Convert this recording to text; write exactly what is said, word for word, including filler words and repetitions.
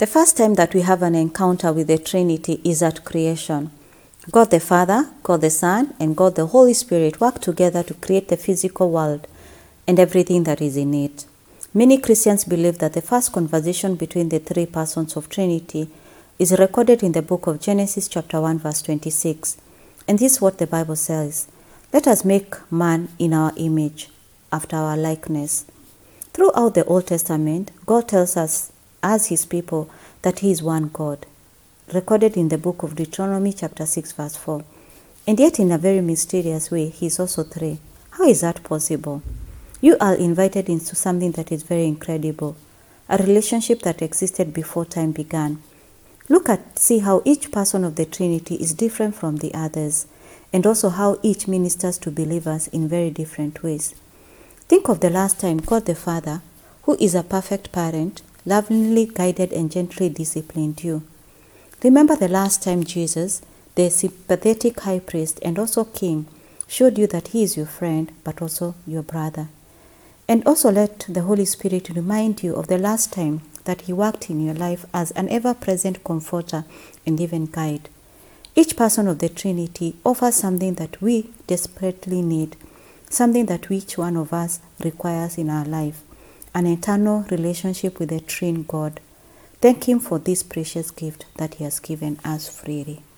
The first time that we have an encounter with the Trinity is at creation. God the Father, God the Son, and God the Holy Spirit work together to create the physical world and everything that is in it. Many Christians believe that the first conversation between the three persons of Trinity is recorded in the book of Genesis chapter one verse twenty-six. And this is what the Bible says: "Let us make man in our image, after our likeness." Throughout the Old Testament, God tells us as his people that he is one God, recorded in the book of Deuteronomy chapter six verse four. And yet in a very mysterious way, he is also three. How is that possible? You are invited into something that is very incredible, a relationship that existed before time began. Look at, see how each person of the Trinity is different from the others, and also how each ministers to believers in very different ways. Think of the last time God the Father, who is a perfect parent, lovingly guided and gently disciplined you. Remember the last time Jesus, the sympathetic high priest and also king, showed you that he is your friend but also your brother. And also let the Holy Spirit remind you of the last time that he worked in your life as an ever-present comforter and even guide. Each person of the Trinity offers something that we desperately need, something that each one of us requires in our life, an eternal relationship with the Trine God. Thank him for this precious gift that he has given us freely.